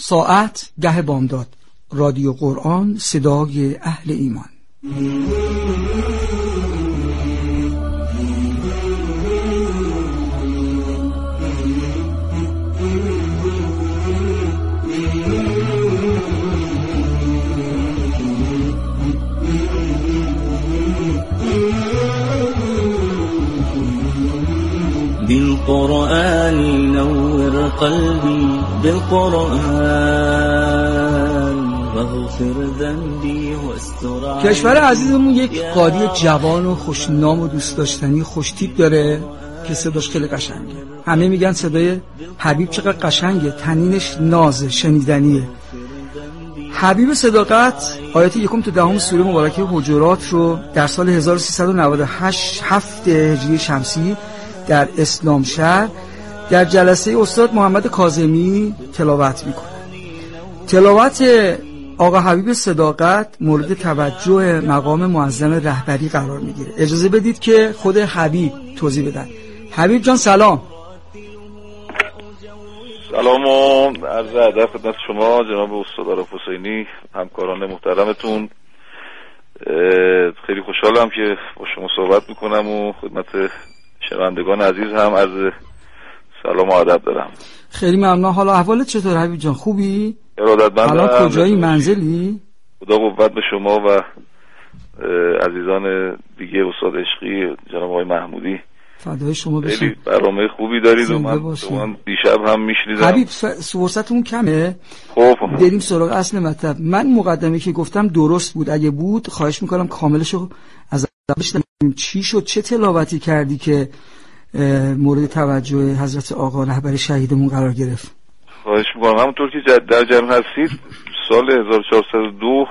ساعت 10 بامداد. رادیو قرآن، صدای اهل ایمان. بالقرآن نور قلبي بالقرآن واغفر ذنبي واستر. کشور عزیزمون یک قاضی جوان و خوشنام و دوست داشتنی خوشتیپ داره که صداش خیلی قشنگه. همه میگن صدای حبیب چقدر قشنگه، تنینش نازه، شنیدنیه. حبیب صداقت آیات 1 تا 10 سوره مبارکه حجرات رو در سال 1398 7 هجری شمسی در اسلام شهر در جلسه استاد محمد کاظمی تلاوت میکنه. تلاوت آقا حبیب صداقت مورد توجه مقام معظم رهبری قرار میگیره. اجازه بدید که خود حبیب توضیح بدن. حبیب جان سلام. سلام و عرض ادب خدمت شما جناب استاد عارف حسینی، همکاران محترمتون. خیلی خوشحالم که با شما صحبت میکنم و خدمت شنوندگان عزیز هم عرض سلام و ادب دارم. خیلی ممنون. حالا احوالت چطور حبیب جان؟ خوبی؟ ارادتمندم. حالا کجایی؟ منزلی؟ خدا قوت به شما و عزیزان دیگه، استاد عشقی جناب آقای محمودی. فدای شما بشم. خیلی برنامه خوبی دارید و من دیشب هم میشنیدم. حبیب فرصتمون کمه. خب بریم سراغ اصل مطلب. من مقدمه که گفتم درست بود؟ اگه بود خواهش میکنم کاملشو از بشنویم. چی شد؟ چه تلاوتی کردی که مورد توجه حضرت آقا رهبر شهیدمون قرار گرفت؟ خواهش میکنم. همونطور که در جریان هستید سال 1402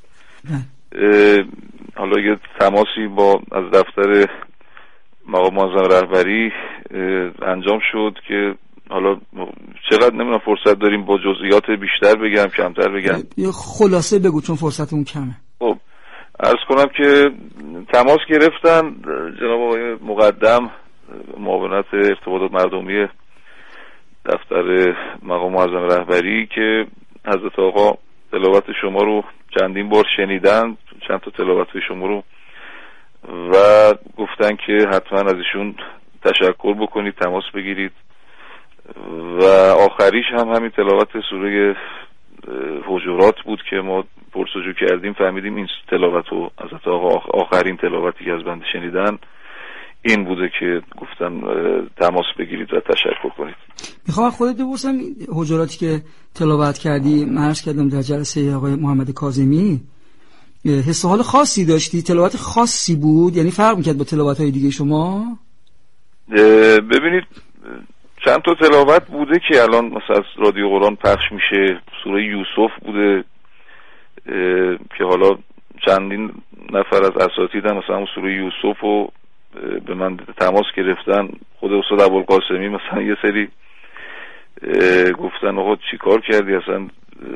حالا یه تماسی با از دفتر مقام معظم رهبری انجام شد که حالا چقدر نمیدونم فرصت داریم با جزئیات بیشتر بگم کمتر بگم؟ یه خلاصه بگو چون فرصتمون کمه. خب عرض کنم که تماس گرفتن جناب آقای مقدم معاونت ارتباطات مردمی دفتر مقام معظم رهبری که حضرت آقا تلاوت شما رو چندین بار شنیدن، چند تا تلاوت شما رو، و گفتن که حتما از ایشون تشکر بکنید، تماس بگیرید. و آخریش هم همین تلاوت سوره حجرات بود که ما پرسجو کردیم، فهمیدیم این تلاوت رو حضرت آقا آخرین تلاوتی که از بنده شنیدن این بوده که گفتن تماس بگیرید و تشکر کنید. میخوام خودت بپرسم حجراتی که تلاوت کردی، من عرض کردم در جلسه آقای محمد کاظمی، حس و حال خاصی داشتی؟ تلاوت خاصی بود؟ یعنی فرق میکرد با تلاوت‌های دیگه شما؟ ببینید چند تا تلاوت بوده که الان مثلا از رادیو قرآن پخش میشه. سوره یوسف بوده که حالا چندین نفر از اساتید هم مثلا سوره یوسف رو به من تماس گرفتن. خود استاد ابوالقاسمی مثلا یه سری گفتن آقا چی کار کردی، اصلا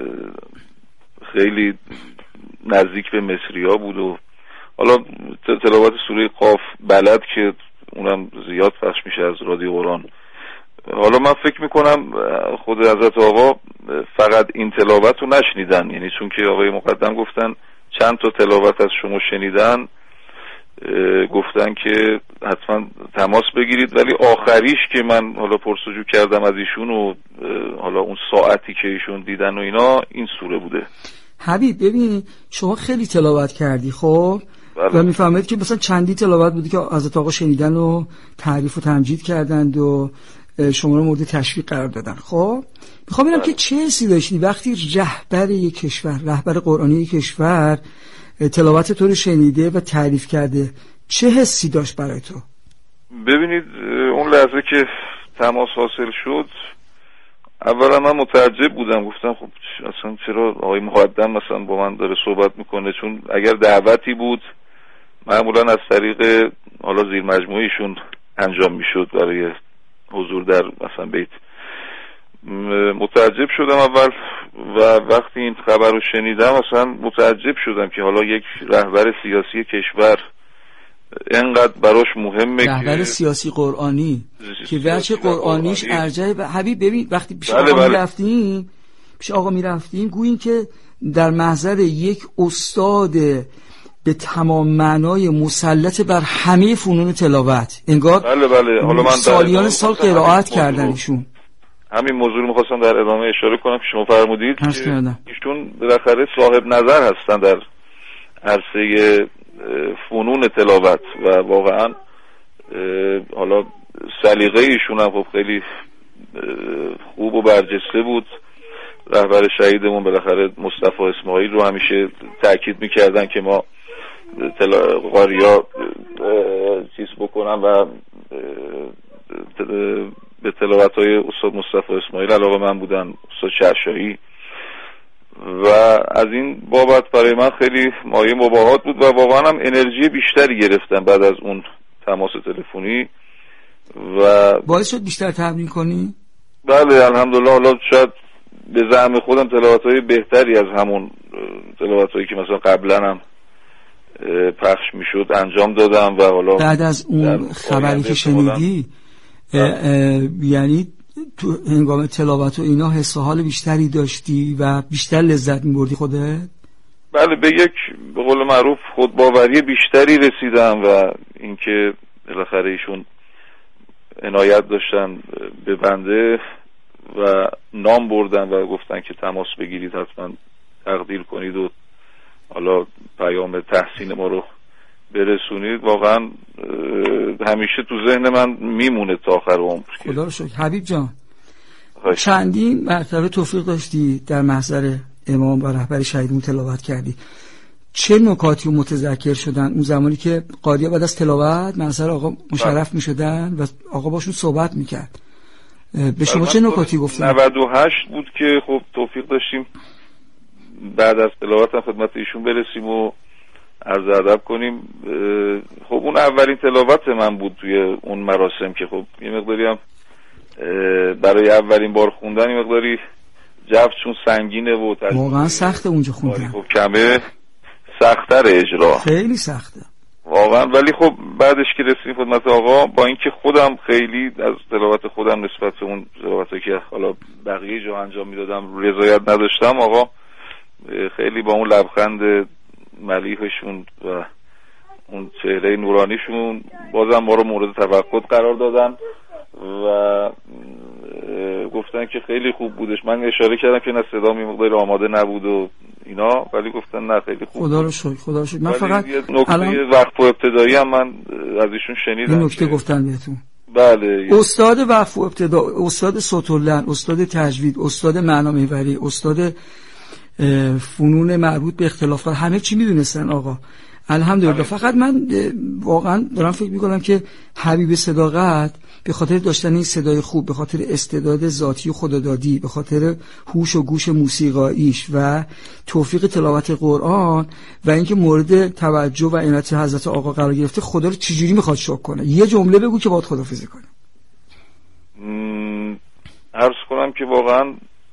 خیلی نزدیک به مصری‌ها بود. و حالا تلاوت سوره قاف بلد که اونم زیاد پخش میشه از رادیو قرآن. حالا من فکر میکنم خود حضرت آقا فقط این تلاوت رو نشنیدن، یعنی چون که آقای مقدم گفتن چند تا تلاوت از شما شنیدن، گفتن که حتما تماس بگیرید. ولی آخریش که من حالا پرسجو کردم از ایشون و حالا اون ساعتی که ایشون دیدن و اینا، این سوره بوده. حبیب ببین شما خیلی تلاوت کردی خب و میفهمید که مثلا چندی تلاوت بودی که حضرت آقا شنیدن و تعریف و تمجید کردند و شما رو مورد تشویق قرار دادن. خب میخوام ببینم که چه حسی داشتی وقتی رهبر یک کشور، رهبر قرآنی یک کشور تلاوت تو رو شنیده و تعریف کرده، چه حسی داشت برای تو؟ ببینید اون لحظه که تماس حاصل شد اولا من متعجب بودم، گفتم خب اصلا چرا آقای مقدم مثلا با من داره صحبت میکنه، چون اگر دعوتی بود معمولا از طریق حالا زیر مجموعیشون انجام میشد برای حضور در مثلا بیت. متعجب شدم اول و وقتی این خبر رو شنیدم اصلا متعجب شدم که حالا یک رهبر سیاسی کشور اینقدر براش مهمه رهبر سیاسی قرآنی که وجه قرآنیش ارجح. حبیب ببین وقتی پیش بله آقا رفتیم پیش آقا میرفتیم گوییم که در محضر یک استاد به تمام معنای مسلط بر همه فنون تلاوت، انگار بله. حالا من سالیان سال قرائت کردن ایشون. همین موضوع رو می‌خواستم در ادامه اشاره کنم که شما فرمودید که ایشون بالاخره صاحب نظر هستن در عرصه فنون تلاوت و واقعا حالا سلیقه ایشون هم خب خیلی خوب و برجسته بود. رهبر شهیدمون بالاخره مصطفی اسماعیل رو همیشه تاکید می‌کردن که ما قاریا چیز بکنن و به تلاوت‌های استاد مصطفی اسماعیل علاقه من بودن، استاد شرشایی، و از این بابت برای من خیلی مایه مباهات بود و واقعا هم انرژی بیشتری گرفتم بعد از اون تماس تلفنی و باعث شد بیشتر تمرین کنی؟ بله الحمدلله. حالا شاید به زعم خودم تلاوت‌های بهتری از همون تلاوت‌هایی که مثلا قبلا هم پخش میشد انجام دادم و حالا بعد از اون خبری که شنیدی یعنی تو هنگام تلاوت و اینا حس و حال بیشتری داشتی و بیشتر لذت می‌بردی خودت؟ بله به یک به قول معروف خودباوری بیشتری رسیدم و اینکه بالاخره ایشون عنایت داشتن به بنده و نام بردن و گفتن که تماس بگیرید حتما تقدیر کنید و حالا پیام تحسین ما رو برسونید، واقعا همیشه تو ذهن من میمونه تا آخر عمر. خدا رو شکر. حبیب جان چندین مرتبه توفیق داشتی در محضر امام و رهبر شهیدمون تلاوت کردی، چه نکاتی رو متذکر شدن اون زمانی که قاری‌ها بعد از تلاوت محضر آقا مشرف میشدن و آقا باشون صحبت میکرد؟ به شما چه نکاتی گفتن؟ 98 بود که خب توفیق داشتیم بعد از تلاوت هم خدمت ایشون برسیم و عرض ادب کنیم. خب اون اولین تلاوت من بود توی اون مراسم که خب یه مقداری هم برای اولین بار خوندن یه مقداری جو چون سنگینه و واقعا سخته اونجا خوندن، خب کمه سخت‌تر اجرا، خیلی سخته واقعا. ولی خب بعدش که رسیدیم خدمت آقا با اینکه خودم خیلی از تلاوت خودم نسبت به اون تلاوتی که حالا بقیه جا انجام میدادم رضایت نداشتم، آقا خیلی با اون لبخند ملیحشون و اون چهره نورانیشون بازم ما رو مورد توقع قرار دادن و گفتن که خیلی خوب بودش. من اشاره کردم که نه صدا مقدار آماده نبود و اینا، ولی گفتن نه خیلی خوب. خدا رو شکر، خدا رو شکر. من فقط نکته وقف و ابتدایی هم من از ایشون شنیدم. این نکته گفتن بهتون؟ بله. استاد وقف و ابتدا، استاد صوت‌اللحن، استاد تجوید، استاد معنامحوری، استاد فنون مربوط به اختلافات، همه چی میدونستن آقا، الحمدلله. فقط من واقعا دارم فکر میکنم که حبیب صداقت به خاطر داشتن این صدای خوب، به خاطر استعداد ذاتی و خدادادی، به خاطر هوش و گوش موسیقاییش و توفیق تلاوت قرآن و اینکه مورد توجه و عنایت حضرت آقا قرار گرفته، خدا رو چجوری میخواد شکر کنه؟ یه جمله بگو که باید خداحافظی کنه. عرض کنم که واقعا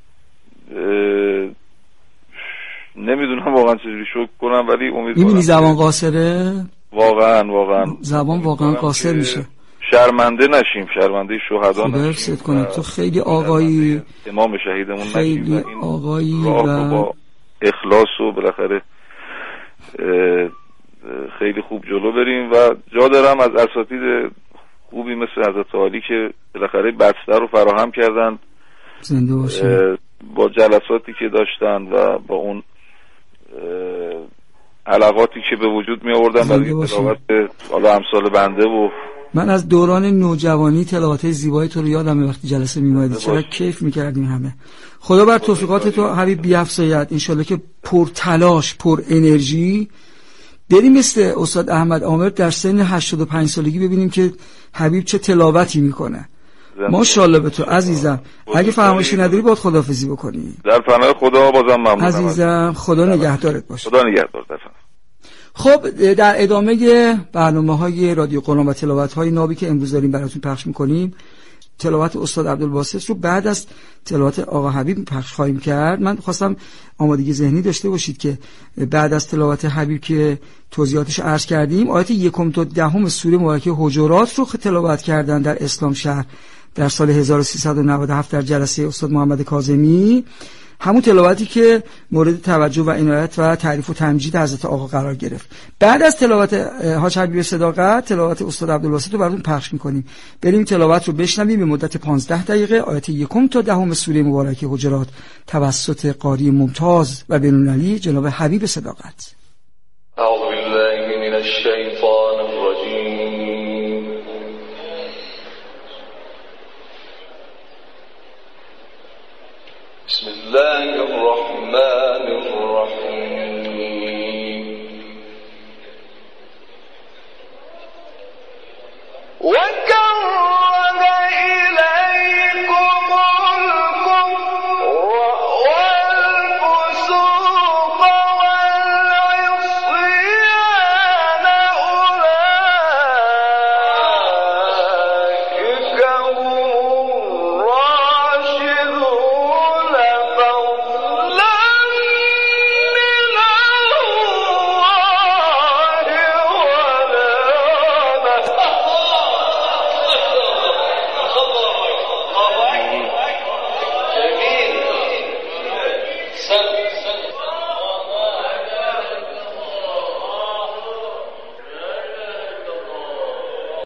نمیدونم واقعا چجوری شکر کنم، ولی امیدوارم. میبینی زبان قاصره؟ واقعا زبان واقعا قاصر میشه. شرمنده نشیم، شرمنده شهدا نشیم. خدا تو خیلی آقایی، امام شهیدمون نشیم، خیلی آقایی و با اخلاص و بالاخره خیلی خوب جلو بریم و جا دارم از اساتید خوبی مثل حضرت عالی که بالاخره بستر رو فراهم کردن، زنده باشه، با جلساتی که داشتن و با اون حلقاتی که به وجود می آوردن برای تلاوت حالا امثال بنده. و من از دوران نوجوانی تلاوت‌های زیبای تو رو یادمه وقتی جلسه می‌اومدی چقدر کیف می‌کردیم همه. خدا بر توفیقات تو حبیب بیفزاید، انشالله که پر تلاش، پر انرژی بریم مثل استاد احمد عامر در سن 85 سالگی ببینیم که حبیب چه تلاوتی میکنه. ماشاءالله به تو عزیزم. اگه فرمایشی نداری باید خداحافظی بکنی. در پناه خدا بازم ممنونم عزیزم. خدا نگهدارت باشه. خدا نگهدارت. خب در ادامه برنامه‌های رادیو قرآن و تلاوت‌های نابی که امروز داریم براتون پخش می‌کنیم، تلاوت استاد عبدالباسط رو بعد از تلاوت آقا حبیب پخش خواهیم کرد. من خواستم آمادگی ذهنی داشته باشید که بعد از تلاوت حبیب که توضیحاتش عرض کردیم، آیات 1 تا 10 سوره مبارکه حجرات رو تلاوت کردن در اسلام شهر در سال 1397 در جلسه استاد محمد کاظمی. همون تلاوتی که مورد توجه و عنایت و تعریف و تمجید حضرت آقا قرار گرفت. بعد از تلاوت حاج حبیب صداقت، تلاوت استاد عبدالواسط رو براتون پخش می‌کنیم. بریم تلاوت رو بشنویم به مدت 15 دقیقه، آیات 1 تا 10 سوره مبارکه حجرات توسط قاری ممتاز و بین‌المللی جناب حبیب صداقت. اعوذ بالله من الشیطان الرجیم. بسم الله الرحمن الرحیم. وَكَرَّمَ إِلَيْكُمُ الْكُفْرَ وَالْفُسُوقَ وَالْعِصْيَانَ أُولَئِكَ هُمُ الرَّاشِدُونَ فَضْلًا مِّنَ الله وَنِعْمَةً.